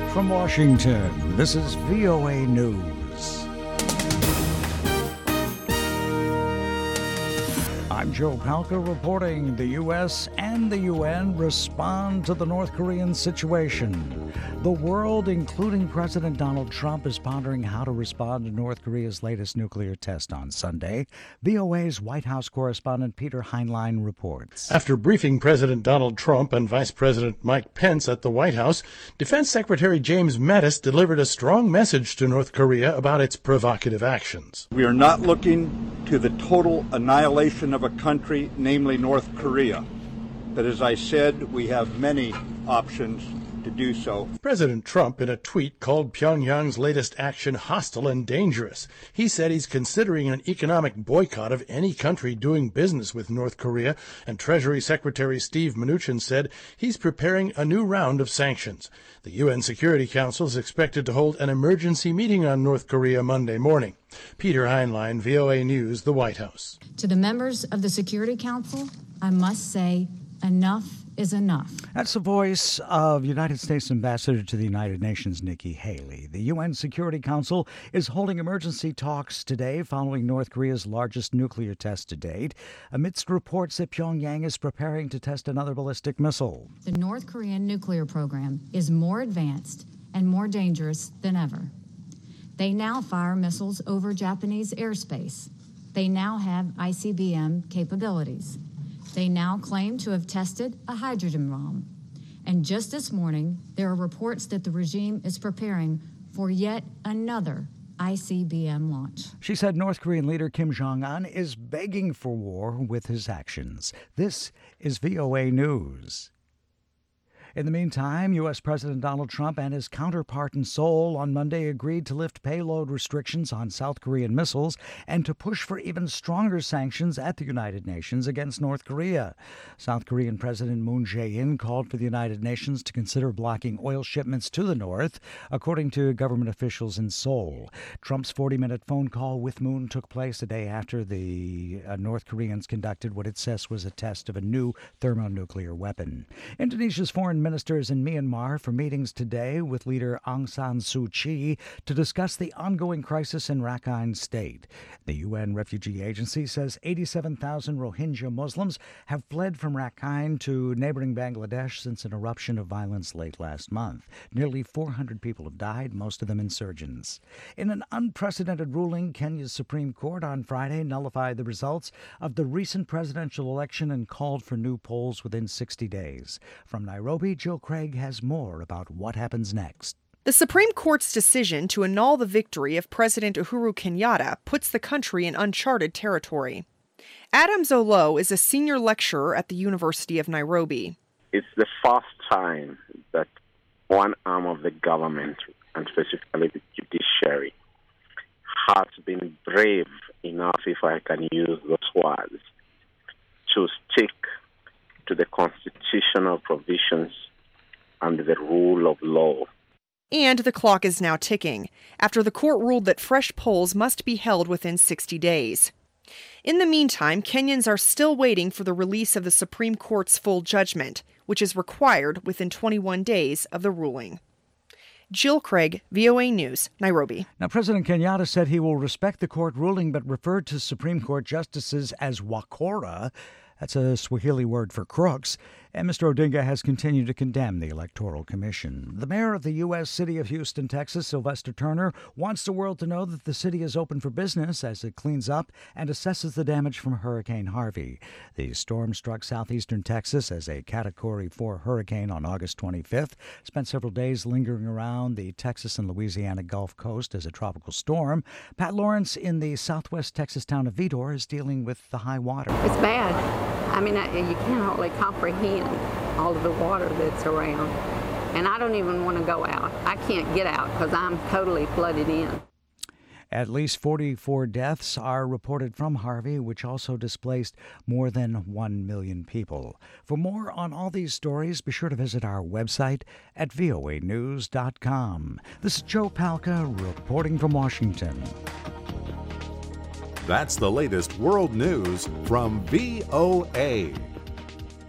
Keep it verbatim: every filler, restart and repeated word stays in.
From Washington, this is V O A News. I'm Joe Palca reporting the U S and the U N respond to the North Korean situation. The world, including President Donald Trump, is pondering how to respond to North Korea's latest nuclear test on Sunday. V O A's White House correspondent Peter Heinlein reports. After briefing President Donald Trump and Vice President Mike Pence at the White House, Defense Secretary James Mattis delivered a strong message to North Korea about its provocative actions. We are not looking to the total annihilation of a country, namely North Korea. But as I said, we have many options to do so. President Trump, in a tweet, called Pyongyang's latest action hostile and dangerous. He said he's considering an economic boycott of any country doing business with North Korea, and Treasury Secretary Steve Mnuchin said he's preparing a new round of sanctions. The U N Security Council is expected to hold an emergency meeting on North Korea Monday morning. Peter Heinlein, V O A News, the White House. To the members of the Security Council, I must say, enough is enough. That's the voice of United States Ambassador to the United Nations, Nikki Haley. The U N Security Council is holding emergency talks today following North Korea's largest nuclear test to date, amidst reports that Pyongyang is preparing to test another ballistic missile. The North Korean nuclear program is more advanced and more dangerous than ever. They now fire missiles over Japanese airspace. They now have I C B M capabilities. They now claim to have tested a hydrogen bomb. And just this morning, there are reports that the regime is preparing for yet another I C B M launch. She said North Korean leader Kim Jong-un is begging for war with his actions. This is V O A News. In the meantime, U S. President Donald Trump and his counterpart in Seoul on Monday agreed to lift payload restrictions on South Korean missiles and to push for even stronger sanctions at the United Nations against North Korea. South Korean President Moon Jae-in called for the United Nations to consider blocking oil shipments to the north, according to government officials in Seoul. Trump's forty-minute phone call with Moon took place a day after the uh, North Koreans conducted what it says was a test of a new thermonuclear weapon. Indonesia's foreign ministers in Myanmar for meetings today with leader Aung San Suu Kyi to discuss the ongoing crisis in Rakhine State. The U N Refugee Agency says eighty-seven thousand Rohingya Muslims have fled from Rakhine to neighboring Bangladesh since an eruption of violence late last month. Nearly four hundred people have died, most of them insurgents. In an unprecedented ruling, Kenya's Supreme Court on Friday nullified the results of the recent presidential election and called for new polls within sixty days. From Nairobi, Joe Craig has more about what happens next. The Supreme Court's decision to annul the victory of President Uhuru Kenyatta puts the country in uncharted territory. Adam Zolo is a senior lecturer at the University of Nairobi. It's the first time that one arm of the government, and specifically the judiciary, has been brave enough, if I can use those words, to stick to the constitutional provisions and the rule of law. And the clock is now ticking, after the court ruled that fresh polls must be held within sixty days. In the meantime, Kenyans are still waiting for the release of the Supreme Court's full judgment, which is required within twenty-one days of the ruling. Jill Craig, V O A News, Nairobi. Now, President Kenyatta said he will respect the court ruling, but referred to Supreme Court justices as wakora. That's a Swahili word for crooks. And Mister Odinga has continued to condemn the Electoral Commission. The mayor of the U S city of Houston, Texas, Sylvester Turner, wants the world to know that the city is open for business as it cleans up and assesses the damage from Hurricane Harvey. The storm struck southeastern Texas as a Category four hurricane on August twenty-fifth, spent several days lingering around the Texas and Louisiana Gulf Coast as a tropical storm. Pat Lawrence in the southwest Texas town of Vidor is dealing with the high water. It's bad. I mean, you can't hardly comprehend all of the water that's around. And I don't even want to go out. I can't get out because I'm totally flooded in. At least forty-four deaths are reported from Harvey, which also displaced more than one million people. For more on all these stories, be sure to visit our website at V O A news dot com. This is Joe Palca reporting from Washington. That's the latest world news from V O A.